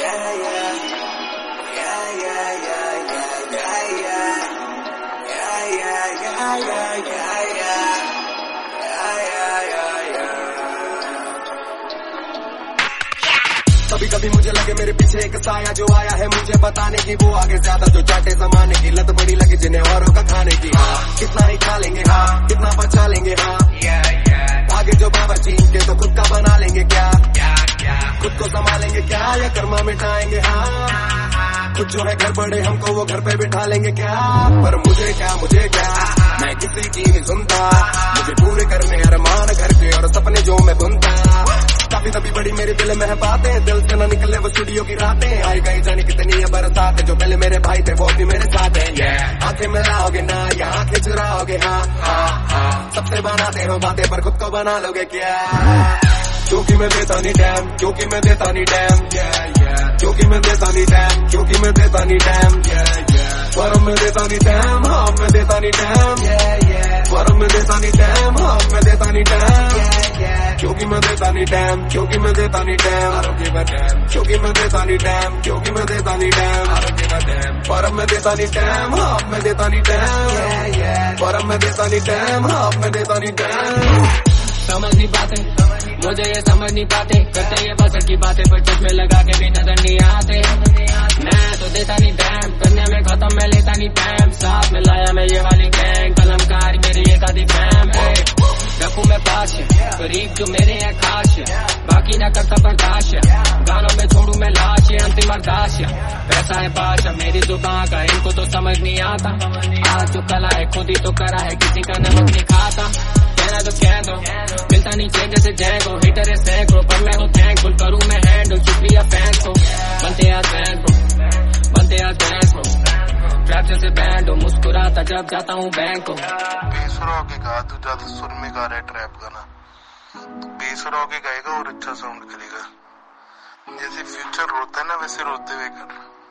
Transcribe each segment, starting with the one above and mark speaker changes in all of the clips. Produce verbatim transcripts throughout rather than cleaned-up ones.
Speaker 1: कभी कभी मुझे लगे मेरे पीछे एक साया जो आया है मुझे बताने की, वो आगे ज्यादा जो चाटे जमाने की, लत बड़ी लगी जिन्हें औरों का खाने की। हाँ कितना ही खा लेंगे, हाँ कितना बचा लेंगे, हाँ आगे जो बाबा चीन के तो खुद का बना लेंगे क्या, खुद को संभालेंगे क्या या कर्मा मिटाएंगे। हाँ खुद जो है घर बड़े हमको वो घर पे बिठा लेंगे क्या, पर मुझे क्या मुझे क्या मैं किसी की नहीं सुनता, मुझे पूरे करने अरमान घर के और सपने जो मैं बुनता। काफी तभी बड़ी मेरे दिल में है बातें, दिल से ना निकले वो स्टूडियो की रातें, आई गई जाने कितनी है बरसात, जो पहले मेरे भाई थे वो भी मेरे साथ हैं। yeah. आंखें मिलाओगे ना या आंखें चुराओगे, हाँ हाँ हाँ सबसे बनाते हो बातें पर खुद को बना लोगे क्या, क्योंकि मैं देता नहीं डैम, क्योंकि मैं देता नहीं डैम, क्योंकि मैं देता नहीं डैम, क्योंकि मैं देता नहीं डैम, पर मैं देता नहीं डैम, हाँ मैं देता नहीं डैम, पर मैं देता नहीं डैम, हाँ मैं देता नहीं डैम, क्योंकि मैं देता नहीं डैम, क्योंकि मैं देता नहीं डैम, क्योंकि मैं देता नहीं डैम, क्योंकि मैं देता नहीं डैम, पर मैं देता नहीं डैम, हाँ मैं देता नहीं डैम, पर मैं देता नहीं डैम, हाँ मैं देता नहीं डैम।
Speaker 2: समझ नहीं पाते मुझे ये समझ नहीं पाते, करते ये बसर की बातें पर चश्मे लगा के भी नजर नहीं आते। मैं तो देता नहीं डैम, करने में खत्म मैं लेता नहीं टाइम, साथ में लाया मैं ये वाली गैंग, कलमकारी मेरी एक आधी फैम है, रखूं मैं पास गरीब जो मेरे हैं खास, बाकी ना करता बर्दाश्त, गानों में छोड़ू मैं लाश, अंतिम अरदास, पैसा है बादशाह मेरी जुबान का इनको तो समझ नहीं आता, आज जो कला है खुद ही तो करा है किसी का नमक नहीं खाता, कहना तो कह दो मिलता नहीं चेंज जैसे जैगो, हिटर है सैकड़ों पर मैं हूँ थैंकफुल, करूँ मैं हैंडल शुक्रिया फैंस को, बनते आज फैंस को बनते आज फैंस को, ट्रैप जैसे बैंड हो मुस्कुराता जब जाता हूँ बैंक को।
Speaker 3: बेसुरा के गा तू ज्यादा सुर में गा रहा है ट्रैप गाना, तो बेसुरा के गाएगा और अच्छा साउंड करेगा, जैसे फ्यूचर रोता है ना वैसे रोते हुए कर।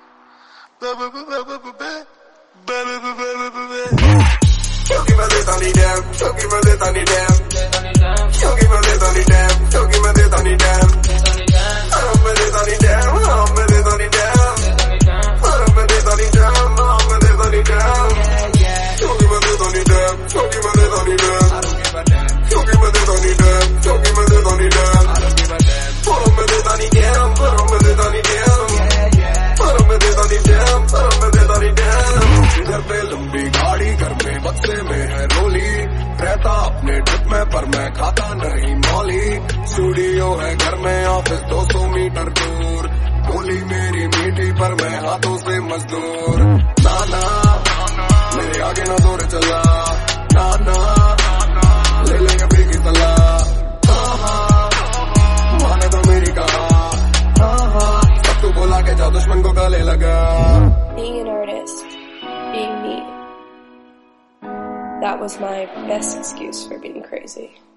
Speaker 1: क्योंकि मैं देता नहीं डैम, क्योंकि मैं देता नहीं डैम, क्योंकि मैं देता नहीं डैम, क्योंकि मैं देता नहीं डैम, मैं देता नहीं डैम, हाँ मैं देता नहीं डैम, मैं देता नहीं डैम, हाँ मैं देता नहीं डैम, क्योंकि मैं देता नहीं डैम, क्योंकि मैं देता नहीं डैम, क्योंकि मैं देता नहीं डैम, क्योंकि मैं देता नहीं डैम, पर मैं देता नहीं डैम, पर मैं देता नहीं डैम, पर मैं देता नहीं डैम, पर मैं देता नहीं डैम। घर पे लंबी गाड़ी घर में बक्से में है रोली, रहता अपने ट्रिप में पर मैं खाता नहीं मौली, स्टूडियो है घर में ऑफिस दो सौ मीटर दूर, बोली मेरी मीठी पर मैं हाथों से मजदूर, नाना मेरे आगे ना दौड़ चला, नाना ले लेंगे भी की सलाह, माने तो मेरी कहा, सब तू बोला के जा दुश्मन को गले लगा।
Speaker 4: Being an artist, being me, that was my best excuse for being crazy.